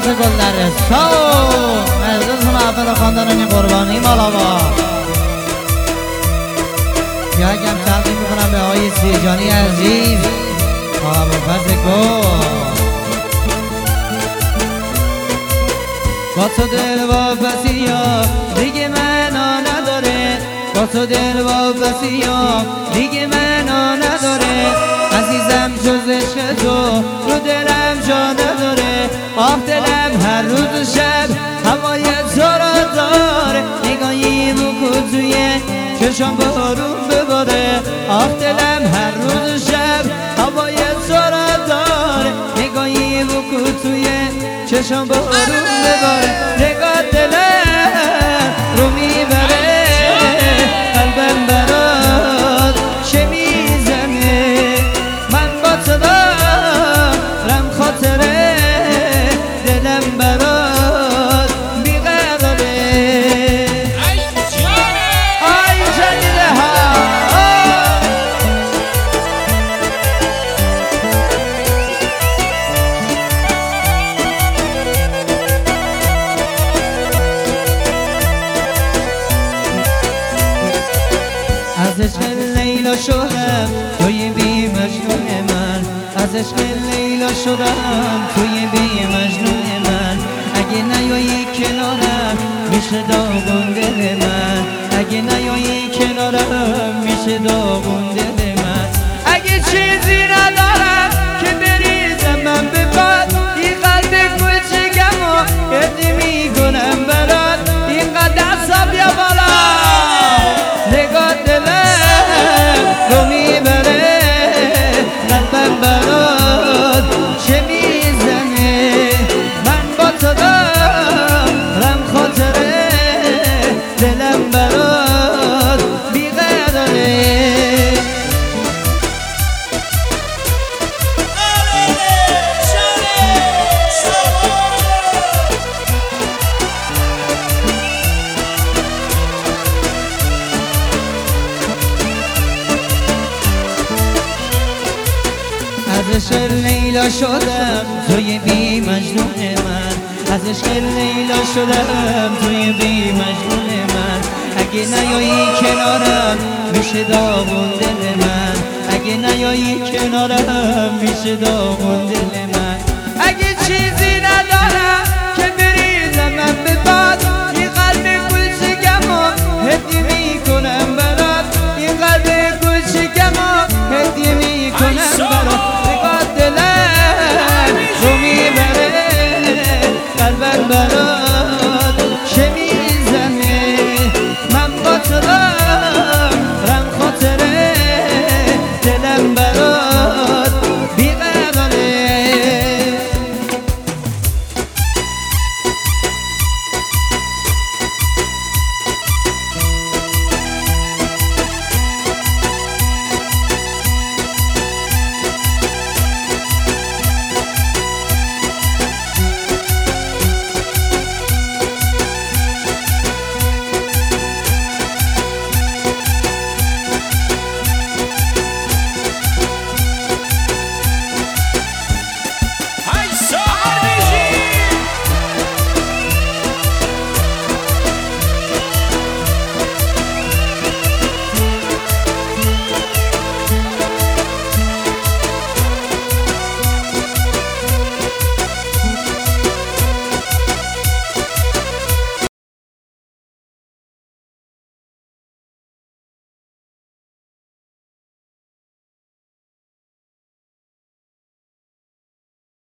گلدرستان مجلس محفل خواندن قربانی مالاوا یا کم تقدیم میکنم به آقای سیرجانی عزیز ابوالفضل گل. با تو دل واپسی ها دیگه معنا نداره، با تو دل واپسی ها دیگه معنا نداره، عزیزم جز عشق تو رو دلم جا نداره، آه دلم هر روز شب هوای تو را داره، نگاهی بکن توی چشم بارون بباره، آه دلم هر روز شب هوای تو را داره، نگاهی بکن توی چشم بارون بباره، نگاه دلم رو میبره، قلبم برات چه میزنه، من با تو دارم خاطره، دلم برات بیقراره. آی جلیله ها از عشق لیلا شدم توی بی مجنون من، از عشق لیلا شدم توی بی مجنون من، اگه نیایی کنارم میشه داغون دل من، اگه نیایی کنارم میشه داغون دل من، اگه چیزی ندارم که بریزم من به باد، این قلب کوچکمو هدیه میکنم برات، اینقدر دستا بیا بالا، نگاه دلم رو میبره، قلبم برات چه میزنه، من با تو دارم خاطره، دلم برات بیقراره. از عشق لیلا شدم توی بی مجنون من، از عشق لیلا شدم توی بی مجنون من، اگه نیایی کنارم میشه داغون دل من، اگه نیایی کنارم میشه داغون دل من، اگه چیزی ندارم